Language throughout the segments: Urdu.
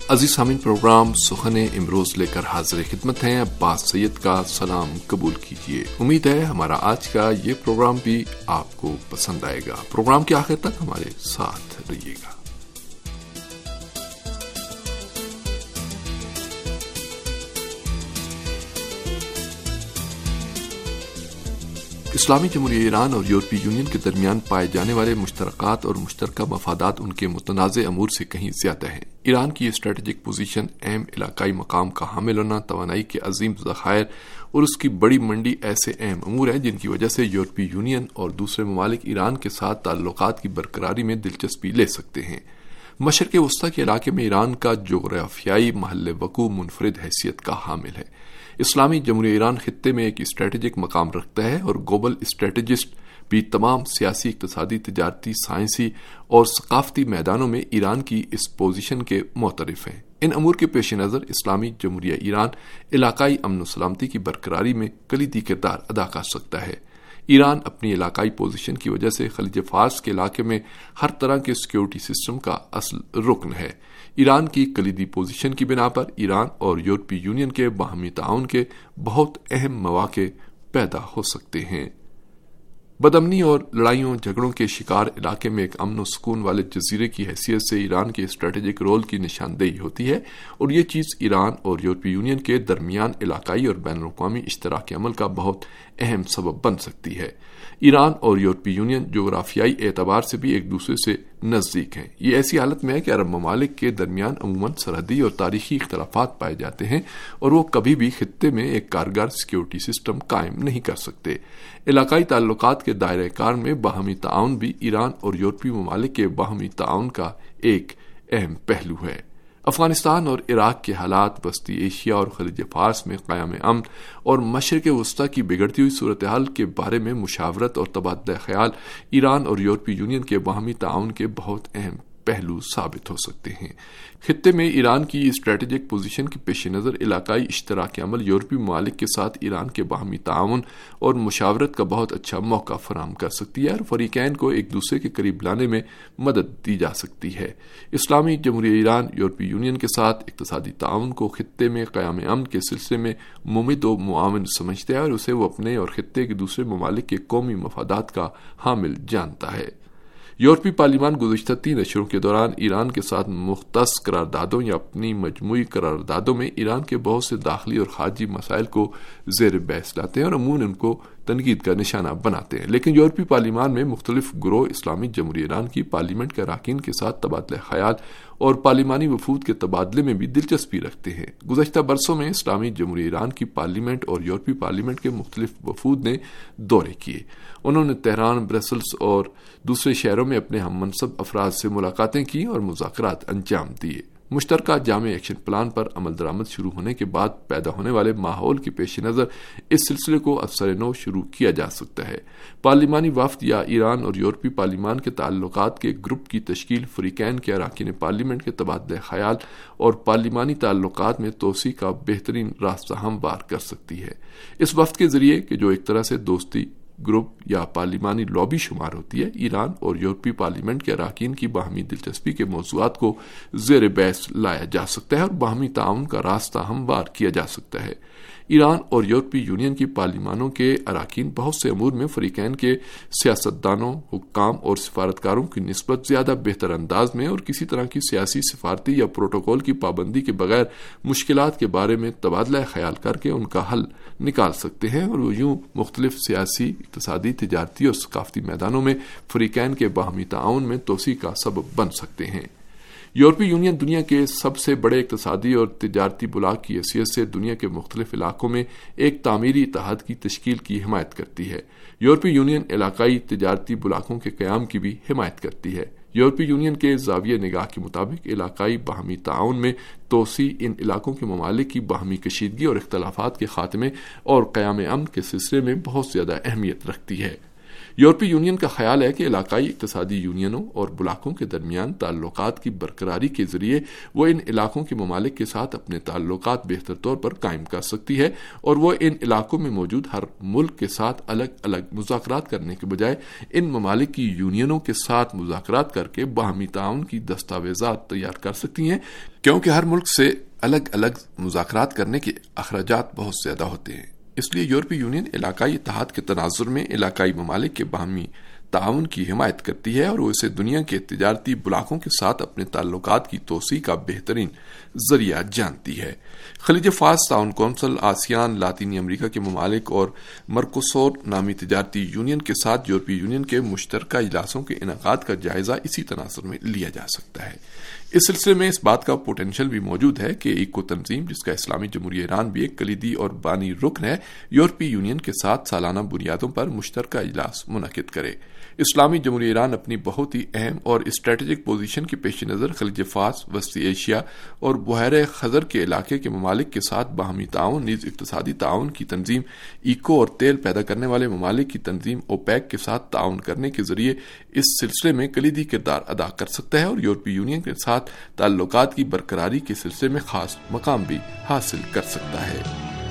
عزیز سامعین، پروگرام سخن امروز لے کر حاضر خدمت ہیں۔ عباس سید کا سلام قبول کیجیے۔ امید ہے ہمارا آج کا یہ پروگرام بھی آپ کو پسند آئے گا۔ پروگرام کے آخر تک ہمارے ساتھ رہیے گا۔ اسلامی جمہوریہ ایران اور یورپی یونین کے درمیان پائے جانے والے مشترکات اور مشترکہ مفادات ان کے متنازع امور سے کہیں زیادہ ہیں۔ ایران کی اسٹریٹجک پوزیشن، اہم علاقائی مقام کا حامل ہونا، توانائی کے عظیم ذخائر اور اس کی بڑی منڈی ایسے اہم امور ہیں جن کی وجہ سے یورپی یونین اور دوسرے ممالک ایران کے ساتھ تعلقات کی برقراری میں دلچسپی لے سکتے ہیں۔ مشرق وسطی کے علاقے میں ایران کا جغرافیائی محل وقوع منفرد حیثیت کا حامل ہے۔ اسلامی جمہوریہ ایران خطے میں ایک اسٹریٹجک مقام رکھتا ہے اور گلوبل اسٹریٹجسٹ بھی تمام سیاسی، اقتصادی، تجارتی، سائنسی اور ثقافتی میدانوں میں ایران کی اس پوزیشن کے معترف ہیں۔ ان امور کے پیش نظر اسلامی جمہوریہ ایران علاقائی امن و سلامتی کی برقراری میں کلیدی کردار ادا کر سکتا ہے۔ ایران اپنی علاقائی پوزیشن کی وجہ سے خلیج فارس کے علاقے میں ہر طرح کے سیکیورٹی سسٹم کا اصل رکن ہے۔ ایران کی کلیدی پوزیشن کی بنا پر ایران اور یورپی یونین کے باہمی تعاون کے بہت اہم مواقع پیدا ہو سکتے ہیں۔ بدامنی اور لڑائیوں جھگڑوں کے شکار علاقے میں ایک امن و سکون والے جزیرے کی حیثیت سے ایران کے اسٹریٹجک رول کی نشاندہی ہوتی ہے اور یہ چیز ایران اور یورپی یونین کے درمیان علاقائی اور بین الاقوامی اشتراک عمل کا بہت اہم سبب بن سکتی ہے۔ ایران اور یورپی یونین جغرافیائی اعتبار سے بھی ایک دوسرے سے نزدیک ہیں۔ یہ ایسی حالت میں ہے کہ عرب ممالک کے درمیان عموماً سرحدی اور تاریخی اختلافات پائے جاتے ہیں اور وہ کبھی بھی خطے میں ایک کارگر سیکیورٹی سسٹم قائم نہیں کر سکتے۔ علاقائی تعلقات کے دائرہ کار میں باہمی تعاون بھی ایران اور یورپی ممالک کے باہمی تعاون کا ایک اہم پہلو ہے۔ افغانستان اور عراق کے حالات، وسطی ایشیا اور خلیج فارس میں قیام امن اور مشرق وسطی کی بگڑتی ہوئی صورتحال کے بارے میں مشاورت اور تبادلہ خیال ایران اور یورپی یونین کے باہمی تعاون کے بہت اہم پہلو ثابت ہو سکتے ہیں۔ خطے میں ایران کی اسٹریٹجک پوزیشن کے پیش نظر علاقائی اشتراک عمل یورپی ممالک کے ساتھ ایران کے باہمی تعاون اور مشاورت کا بہت اچھا موقع فراہم کر سکتی ہے اور فریقین کو ایک دوسرے کے قریب لانے میں مدد دی جا سکتی ہے۔ اسلامی جمہوریہ ایران یورپی یونین کے ساتھ اقتصادی تعاون کو خطے میں قیام امن کے سلسلے میں ممد و معاون سمجھتا ہے اور اسے وہ اپنے اور خطے کے دوسرے ممالک کے قومی مفادات کا حامل جانتا ہے۔ یورپی پارلیمان گزشتہ 3 اشروں کے دوران ایران کے ساتھ مختص قراردادوں یا اپنی مجموعی قراردادوں میں ایران کے بہت سے داخلی اور خارجی مسائل کو زیر بحث لاتے ہیں اور عموماً ان کو تنقید کا نشانہ بناتے ہیں، لیکن یورپی پارلیمان میں مختلف گروہ اسلامی جمہوریہ ایران کی پارلیمنٹ کے اراکین کے ساتھ تبادلہ خیال اور پارلیمانی وفود کے تبادلے میں بھی دلچسپی رکھتے ہیں۔ گزشتہ برسوں میں اسلامی جمہوریہ ایران کی پارلیمنٹ اور یورپی پارلیمنٹ کے مختلف وفود نے دورے کیے۔ انہوں نے تہران، برسلز اور دوسرے شہروں میں اپنے ہم منصب افراد سے ملاقاتیں کی اور مذاکرات انجام دیے۔ مشترکہ جامع ایکشن پلان پر عمل درآمد شروع ہونے کے بعد پیدا ہونے والے ماحول کے پیش نظر اس سلسلے کو ازسر نو شروع کیا جا سکتا ہے۔ پارلیمانی وفد یا ایران اور یورپی پارلیمان کے تعلقات کے گروپ کی تشکیل فریقین کے اراکین پارلیمنٹ کے تبادلہ خیال اور پارلیمانی تعلقات میں توسیع کا بہترین راستہ ہموار کر سکتی ہے۔ اس وفد کے ذریعے کہ جو ایک طرح سے دوستی گروپ یا پارلیمانی لابی شمار ہوتی ہے، ایران اور یورپی پارلیمنٹ کے اراکین کی باہمی دلچسپی کے موضوعات کو زیر بحث لایا جا سکتا ہے اور باہمی تعاون کا راستہ ہموار کیا جا سکتا ہے۔ ایران اور یورپی یونین کی پارلیمانوں کے اراکین بہت سے امور میں فریقین کے سیاستدانوں، حکام اور سفارتکاروں کی نسبت زیادہ بہتر انداز میں اور کسی طرح کی سیاسی، سفارتی یا پروٹوکول کی پابندی کے بغیر مشکلات کے بارے میں تبادلہ خیال کر کے ان کا حل نکال سکتے ہیں اور وہ یوں مختلف سیاسی، اقتصادی، تجارتی اور ثقافتی میدانوں میں فریقین کے باہمی تعاون میں توسیع کا سبب بن سکتے ہیں۔ یورپی یونین دنیا کے سب سے بڑے اقتصادی اور تجارتی بلاک کی حیثیت سے دنیا کے مختلف علاقوں میں ایک تعمیری اتحاد کی تشکیل کی حمایت کرتی ہے۔ یورپی یونین علاقائی تجارتی بلاکوں کے قیام کی بھی حمایت کرتی ہے۔ یورپی یونین کے زاویہ نگاہ کے مطابق علاقائی باہمی تعاون میں توسیع ان علاقوں کے ممالک کی باہمی کشیدگی اور اختلافات کے خاتمے اور قیام امن کے سلسلے میں بہت زیادہ اہمیت رکھتی ہے۔ یورپی یونین کا خیال ہے کہ علاقائی اقتصادی یونینوں اور بلاکوں کے درمیان تعلقات کی برقراری کے ذریعے وہ ان علاقوں کے ممالک کے ساتھ اپنے تعلقات بہتر طور پر قائم کر سکتی ہے، اور وہ ان علاقوں میں موجود ہر ملک کے ساتھ الگ الگ مذاکرات کرنے کے بجائے ان ممالک کی یونینوں کے ساتھ مذاکرات کر کے باہمی تعاون کی دستاویزات تیار کر سکتی ہیں، کیونکہ ہر ملک سے الگ الگ مذاکرات کرنے کے اخراجات بہت زیادہ ہوتے ہیں۔ اس لیے یورپی یونین علاقائی اتحاد کے تناظر میں علاقائی ممالک کے باہمی تعاون کی حمایت کرتی ہے، اور وہ اسے دنیا کے تجارتی بلاکوں کے ساتھ اپنے تعلقات کی توسیع کا بہترین ذریعہ جانتی ہے۔ خلیج فارس تعاون کونسل، آسیان، لاطینی امریکہ کے ممالک اور مرکوسور نامی تجارتی یونین کے ساتھ یورپی یونین کے مشترکہ اجلاسوں کے انعقاد کا جائزہ اسی تناظر میں لیا جا سکتا ہے۔ اس سلسلے میں اس بات کا پوٹینشل بھی موجود ہے کہ ایکو تنظیم، جس کا اسلامی جمہوریہ ایران بھی ایک کلیدی اور بانی رکن ہے، یورپی یونین کے ساتھ سالانہ بنیادوں پر مشترکہ اجلاس منعقد کرے۔ اسلامی جمہوریہ ایران اپنی بہت ہی اہم اور اسٹریٹجک پوزیشن کے پیش نظر خلیج فارس، وسطی ایشیا اور بحیرہ خزر کے علاقے کے ممالک کے ساتھ باہمی تعاون، نیز اقتصادی تعاون کی تنظیم ایکو اور تیل پیدا کرنے والے ممالک کی تنظیم اوپیک کے ساتھ تعاون کرنے کے ذریعے اس سلسلے میں کلیدی کردار ادا کر سکتا ہے، اور یورپی یونین کے ساتھ تعلقات کی برقراری کے سلسلے میں خاص مقام بھی حاصل کر سکتا ہے۔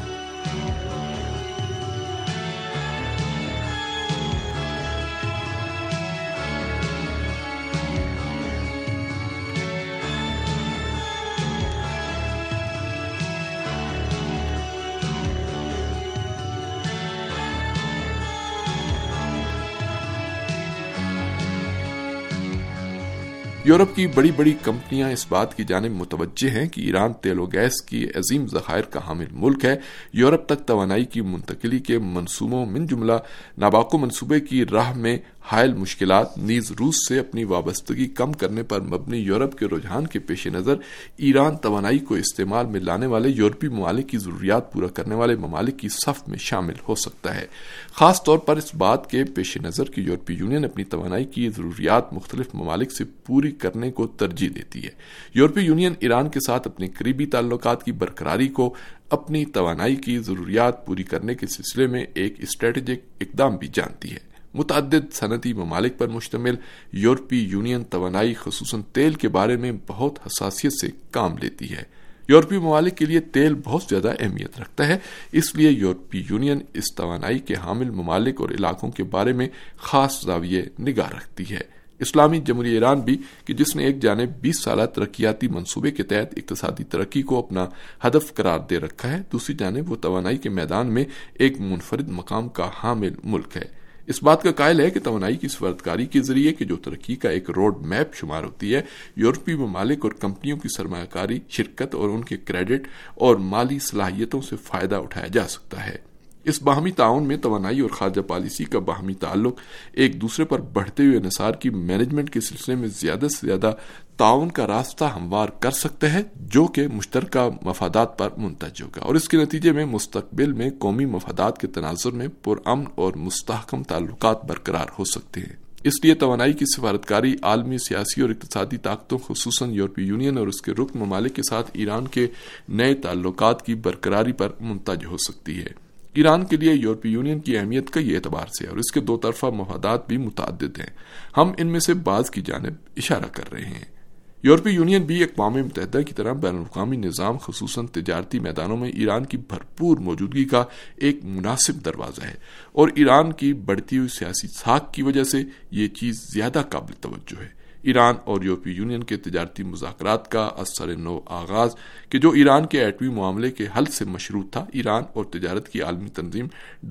یورپ کی بڑی بڑی کمپنیاں اس بات کی جانب متوجہ ہیں کہ ایران تیل و گیس کی عظیم ذخائر کا حامل ملک ہے۔ یورپ تک توانائی کی منتقلی کے منصوبوں من جملہ ناباکو منصوبے کی راہ میں حائل مشکلات، نیز روس سے اپنی وابستگی کم کرنے پر مبنی یورپ کے رجحان کے پیش نظر ایران توانائی کو استعمال میں لانے والے یورپی ممالک کی ضروریات پورا کرنے والے ممالک کی صف میں شامل ہو سکتا ہے، خاص طور پر اس بات کے پیش نظر کہ یورپی یونین اپنی توانائی کی ضروریات مختلف ممالک سے پوری کرنے کو ترجیح دیتی ہے۔ یورپی یونین ایران کے ساتھ اپنے قریبی تعلقات کی برقراری کو اپنی توانائی کی ضروریات پوری کرنے کے سلسلے میں ایک اسٹریٹجک اقدام بھی جانتی ہے۔ متعدد صنعتی ممالک پر مشتمل یورپی یونین توانائی خصوصاً تیل کے بارے میں بہت حساسیت سے کام لیتی ہے۔ یورپی ممالک کے لیے تیل بہت زیادہ اہمیت رکھتا ہے، اس لیے یورپی یونین اس توانائی کے حامل ممالک اور علاقوں کے بارے میں خاص زاویہ نگاہ رکھتی ہے۔ اسلامی جمہوریہ ایران بھی کہ جس نے ایک جانب 20 سالہ ترقیاتی منصوبے کے تحت اقتصادی ترقی کو اپنا ہدف قرار دے رکھا ہے، دوسری جانب وہ توانائی کے میدان میں ایک منفرد مقام کا حامل ملک ہے۔ اس بات کا قائل ہے کہ توانائی کی سفارتکاری کے ذریعے کہ جو ترقی کا ایک روڈ میپ شمار ہوتی ہے، یورپی ممالک اور کمپنیوں کی سرمایہ کاری، شرکت اور ان کے کریڈٹ اور مالی صلاحیتوں سے فائدہ اٹھایا جا سکتا ہے۔ اس باہمی تعاون میں توانائی اور خارجہ پالیسی کا باہمی تعلق ایک دوسرے پر بڑھتے ہوئے انحصار کی مینجمنٹ کے سلسلے میں زیادہ سے زیادہ تعاون کا راستہ ہموار کر سکتا ہے، جو کہ مشترکہ مفادات پر منتج ہوگا، اور اس کے نتیجے میں مستقبل میں قومی مفادات کے تناظر میں پرامن اور مستحکم تعلقات برقرار ہو سکتے ہیں۔ اس لیے توانائی کی سفارتکاری عالمی سیاسی اور اقتصادی طاقتوں خصوصاً یورپی یونین اور اس کے رکن ممالک کے ساتھ ایران کے نئے تعلقات کی برقراری پر منتج ہو سکتی ہے۔ ایران کے لیے یورپی یونین کی اہمیت کئی اعتبار سے ہے اور اس کے دو طرفہ مفادات بھی متعدد ہیں۔ ہم ان میں سے بعض کی جانب اشارہ کر رہے ہیں۔ یورپی یونین بھی اقوام متحدہ کی طرح بین الاقوامی نظام خصوصاً تجارتی میدانوں میں ایران کی بھرپور موجودگی کا ایک مناسب دروازہ ہے، اور ایران کی بڑھتی ہوئی سیاسی ساکھ کی وجہ سے یہ چیز زیادہ قابل توجہ ہے۔ ایران اور یورپی یونین کے تجارتی مذاکرات کا اثر نو آغاز کہ جو ایران کے ایٹمی معاملے کے حل سے مشروط تھا، ایران اور تجارت کی عالمی تنظیم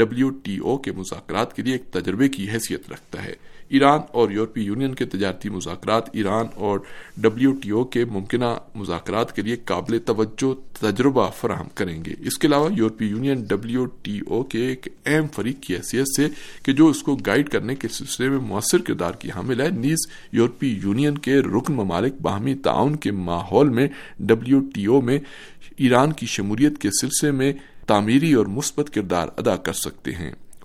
WTO کے مذاکرات کے لیے ایک تجربے کی حیثیت رکھتا ہے۔ ایران اور یورپی یونین کے تجارتی مذاکرات ایران اور WTO کے ممکنہ مذاکرات کے لیے قابل توجہ تجربہ فراہم کریں گے۔ اس کے علاوہ یورپی یونین WTO کے ایک اہم فریق کی حیثیت سے کہ جو اس کو گائیڈ کرنے کے سلسلے میں مؤثر کردار کی حامل ہے، نیز یورپی یونین کے رکن ممالک باہمی تعاون کے ماحول میں WTO میں ایران کی شمولیت کے سلسلے میں تعمیری اور مثبت کردار ادا کر سکتے ہیں۔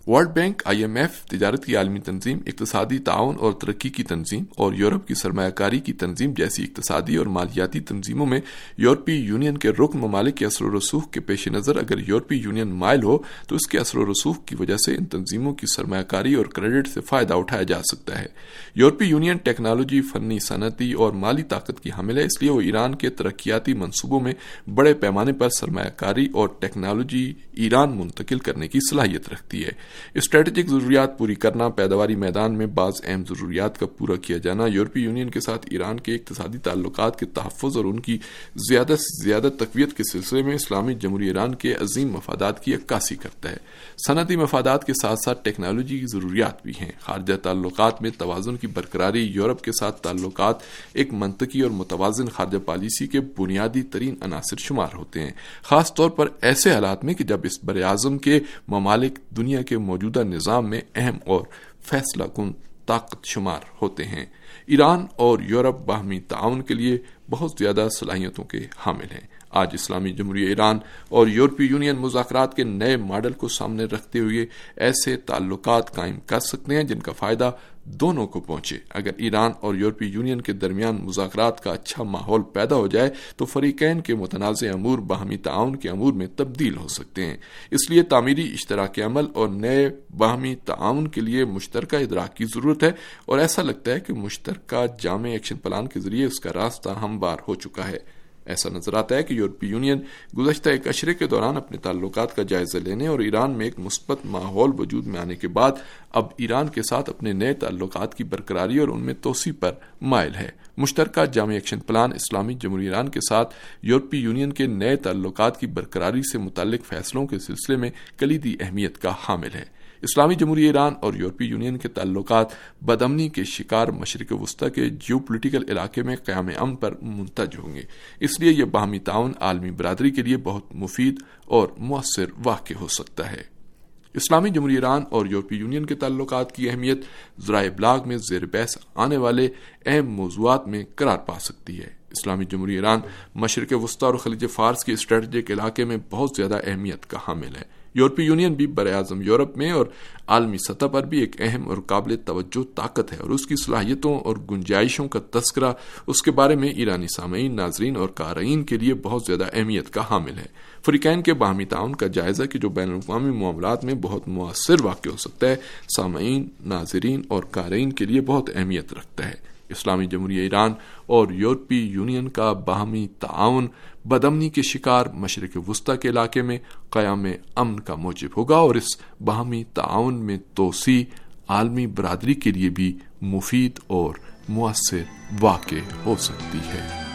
वर्ल्ड बैंक, IMF, तिजारत की आलमी तंजीम, इक्तसादी ताउन और तरक्की की तंजीम और यूरोप की सरमायाकारी की तंजीम जैसी इक्तसादी और मालियाती तंजीमों में यूरोपीय यूनियन के रुकन ममालिक के असर रसूख के पेश नज़र अगर यूरोपीय यूनियन माइल हो तो इसके असर रसूख की वजह से इन तंजीमों की सरमायाकारी और क्रेडिट से फ़ायदा उठाया जा सकता है। यूरोपीय यूनियन टेक्नोलॉजी, फनी, सनती और माली ताकत की हामिल है, इसलिए वो ईरान के तरक्याती मनसूबों में बड़े पैमाने पर सरमायाकारी और टेक्नोलॉजी ईरान मुंतकिल करने की सलाहियत रखती है। स्ट्रेटेजिक ज़रूरियात पूरी करना, पैदावारी मैदान में बाज़ अहम ज़रूरियात का पूरा किया जाना यूरोपीय यूनियन के साथ ईरान के इक़्तिसादी ताल्लुकात के तहफ़्फ़ुज़ और उनकी ज़्यादा से ज़्यादा तक़वियत के सिलसिले में इस्लामी जमहूरियत ईरान के अज़ीम मफादात की अक्कासी करता है। सनती मफादात के साथ साथ टेक्नोलॉजी की ज़रूरियात भी हैं। खारजा ताल्लुकात में तवाज़ुन की बरकरारी यूरोप के साथ ताल्लुकात एक मंतकी और मुतवाज़िन खारजा पॉलिसी के बुनियादी तरीन अनासिर शुमार होते हैं, ख़ास तौर पर ऐसे हालात में कि जब इस बरे-आज़म के ममालिक दुनिया के मौजूदा निज़ाम में अहम और फैसला कुन ताकत शुमार होते हैं। ईरान और यूरोप बाहमी ताउन के लिए बहुत ज़्यादा सलाहियतों के हामिल हैं। आज इस्लामी जमहूरियत ईरान और यूरोपीय यूनियन मुज़ाकरात के नए मॉडल को सामने रखते हुए ऐसे ताल्लुकात कायम कर सकते हैं जिनका फ़ायदा दोनों को पहुंचे। अगर ईरान और यूरोपीय यूनियन के दरमियान मुज़ाकरात का अच्छा माहौल पैदा हो जाए तो फ़रीक़ैन के मुतनाज़े अमूर बाहमी ताउन के अमूर में तब्दील हो सकते हैं। इसलिए तामीरी इश्तराक अमल और नए बाहमी ताउन के लिए मुश्तरका इदराक की ज़रूरत है और ऐसा लगता है कि मुश्तरका जामे एक्शन प्लान के ज़रिए उसका रास्ता हमवार हो चुका है। ऐसा नजर आता है कि यूरोपीय यूनियन गुज़श्ता एक अशरे के दौरान अपने ताल्लुकात का जायजा लेने और ईरान में एक मुस्बत माहौल वजूद में आने के बाद अब ईरान के साथ अपने नए ताल्लुकात की बरकरारी और उनमें तोसी पर माइल है। मुश्तरका जामे एक्शन प्लान इस्लामी जमहूरियत ईरान के साथ यूरोपीय यूनियन के नए ताल्लुकात की बरकरारी से मुताल्लिक फैसलों के सिलसिले में कलीदी अहमियत का हामिल है। इस्लामी जमहूरियत ईरान और यूरोपीय यूनियन के ताल्लुकात बदअमनी के शिकार मशरिक़ वस्ता के जियोपॉलिटिकल इलाके में क़याम अमन पर मुंतज होंगे। इसलिए यह बाहमी ताउन आलमी बरादरी के लिए बहुत मुफीद और मुअस्सिर वाक़ हो सकता है। इस्लामी जमहूरियत ईरान और यूरोपीय यूनियन के ताल्लुकात की अहमियत ज़राए इब्लाग में ज़ेर बहस आने वाले अहम मौज़ूआत में करार पा सकती है। इस्लामी जमहूरियत ईरान मशरिक़ वस्ता और खलीज फ़ारस के स्ट्रेटेजिक इलाके में बहुत ज़्यादा अहमियत का हामिल है। यूरोपीय यूनियन भी बरे-आज़म यूरोप में और आलमी सतह पर भी एक अहम और काबिल तवज्जो ताकत है और उसकी सलाहियतों और गुंजाइशों का तस्करा उसके बारे में ईरानी सामईन, नाजरीन और क़ारीन के लिए बहुत ज़्यादा अहमियत का हामिल है। फ़रीक़ैन के बाहमी ताउन का जायज़ा कि जो बैनुल-अक़वामी मामलात में बहुत मुअस्सिर वाक़ हो सकता है, सामईन, नाजरीन और क़ारीन के लिए बहुत अहमियत रखता है। इस्लामी जमहूरियत ईरान और यूरोपीय यूनियन का बाहमी ताउन बदअमनी के शिकार मशरिक़ वस्ता के इलाके में क़याम अमन का मूजिब होगा और इस बाहमी ताउन में तोसी आलमी बरादरी के लिए भी मुफीद और मुअस्सिर वाक़ हो सकती है।